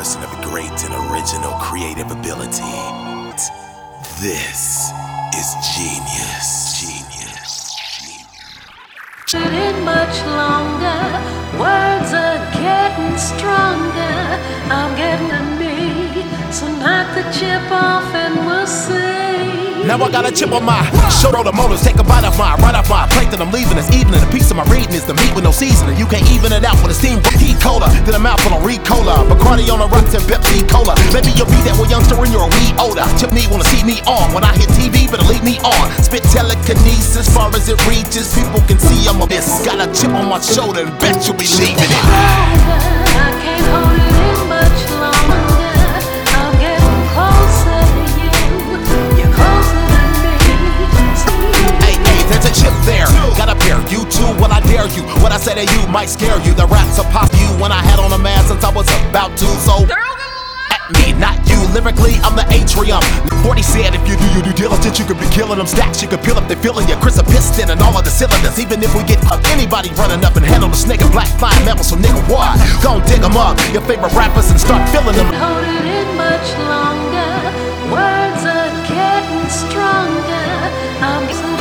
person of great and original creative ability. This is genius. It much longer, words are getting stronger. I'm getting to me, so knock the chip off and we'll see. Now I got a chip on my shoulder, the motors take a bite off my, right off my plate that I'm leaving this evening. A piece of my reading is the meat with no seasoning. You can't even it out with a steam heat cola. Then I'm out for a Ricola, Bacardi on the rocks and Pepsi Cola. Maybe you'll be that one youngster when you're a wee older. Chip me wanna see me on when I hit TV, better leave me on. Spit telekinesis far as it reaches. People can see I'm a miss. Got a chip on my shoulder and bet you'll be leaving it. I can't hold it in much longer. I'm getting closer to you. You're closer to me. Hey, there's a chip there. Got a pair. You too, well I dare you. What I say to you might scare you. The raps will pop you when I had on a mask since I was about to. So at me, not you. Lyrically, I'm the atrium. 40 said if you do your due diligence, you could be killing them stacks. You could peel up, they feeling you. Chris a piston and all of the cylinders. Even if we get anybody running up and handle the snake and black flying metal. So nigga, what? Gon' dig them up, your favorite rappers, and start filling them. Hold it in much longer. Words are getting stronger. I'm